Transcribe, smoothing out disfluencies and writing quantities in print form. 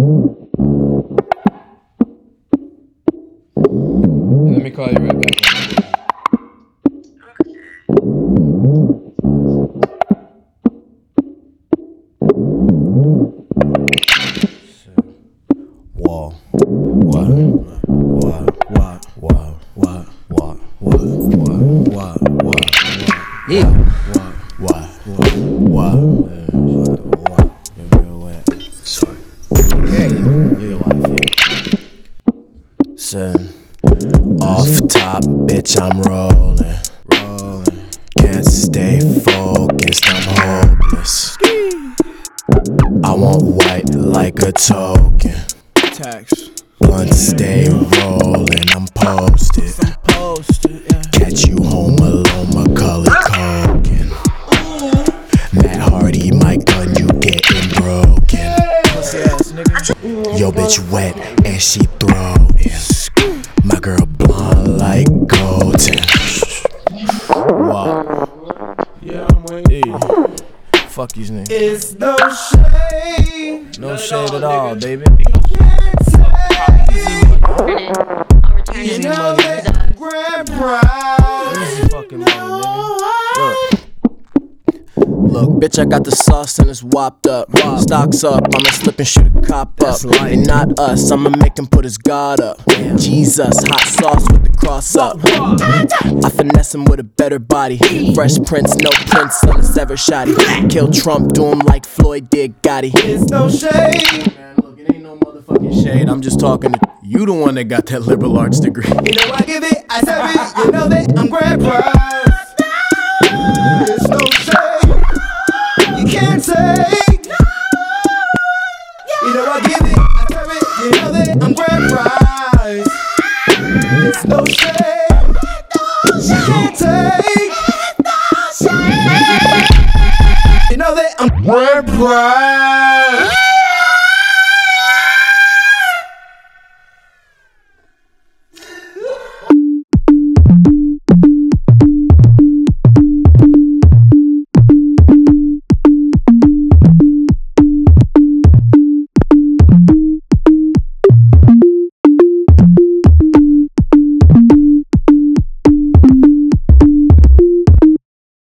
Let me call you right back. Whoa. What? Yeah. Sorry. Listen, off top, bitch, I'm rolling. Can't stay focused, I'm hopeless. I want white like a token. Tax. Blunt stay rolling, I'm posted. Catch you home alone, Macaulay Culkin. Matt Hardy, my gun, you getting broken. Yo, bitch wet and she throwin'. My girl blonde like golden. Wow. Yeah, I'm waiting. Fuck these niggas. It's no shade. No shade at all, baby. You know that grand prize. Easy fucking money, nigga. Look, bitch, I got the sauce and it's whopped up. Stocks up, I'ma slip and shoot a cop up. And not us, I'ma make him put his guard up. Jesus, hot sauce with the cross up. I finesse him with a better body. Fresh Prince, no Prince on the sever shotty. Kill Trump, do him like Floyd did Gotti. It's no shade. Man, look, it ain't no motherfucking shade. I'm just talking to you, the one that got that liberal arts degree. You know I give it, I serve it. You know that I'm grand prize. It's no shade. You can't take. You know I give it, I serve it. You know that I'm grand prize. It's no shade. You can't take. You know that I'm grand prize.